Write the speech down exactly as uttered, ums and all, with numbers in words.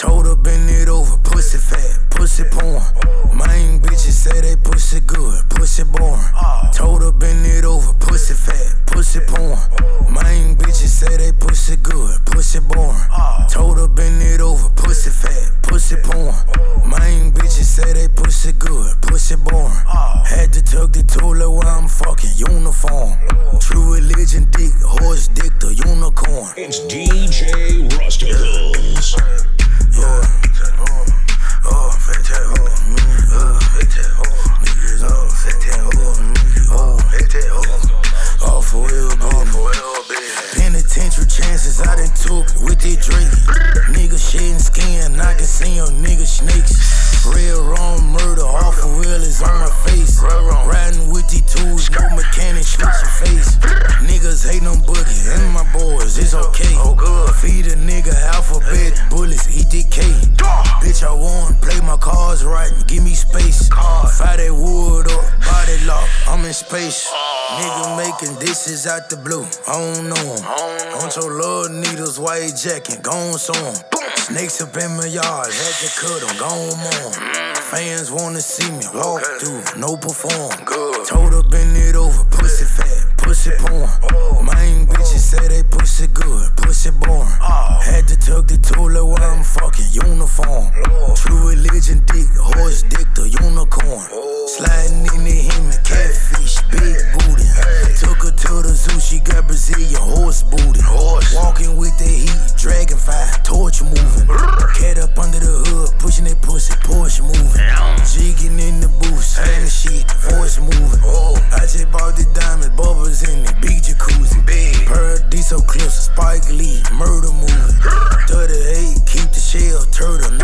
Told her bend it over, pussy fat, pussy porn. Main bitches say they pussy good, pussy boring. Told her bend it over, pussy fat, pussy porn. Main bitches say they pussy good, pussy boring. Told her bend it over, pussy fat, pussy porn. Main bitches say they pussy good, pussy boring. Had to tuck the toilet while I'm fucking uniform. True religion dick, horse dick, the unicorn. It's D J Rusticles. Yeah. Oh, fat tat ho, oh, fat tat ho, niggas, oh, fat tat ho, oh, fat tat ho, all for real, baby. Penitentiary chances I done took with that Drake. Niggas shedding skin, I can see them niggas snakes. Real wrong murder, off for real is on my face. Riding with these tools, no mechanic, switch your face. Niggas hate them boogie, and my boys, it's okay. Feed a nigga alphabet, bullets, E D K. Bitch, I want, play my cards right, give me space. Fire that wood up, body lock, I'm in space. Nigga making dishes out the blue, I don't know him. Want your little needles, white jacket, gon' sew him. Snakes up in my yard, had to cut them, gone on. Fans wanna see me walk through, no perform. Told her bend it over, pussy fat, pussy porn. Main bitches say they pussy good, pussy boring. Had to tuck the toilet while I'm fucking uniform. True religion dick, horse dick, the unicorn. Sliding in the Hemi, catfish, big booty. Took her to the zoo, she got Brazilian horse booty. Walking with the heat, dragonfly, torch moving. Cat up under the hood, pushing that pussy, Porsche moving. Jigging in the booth, saying the shit, voice moving. I just bought the diamonds, bubbles in it, big jacuzzi. Paradiso clips, Spike Lee, murder movie. thirty-eight, keep the shell, turtle,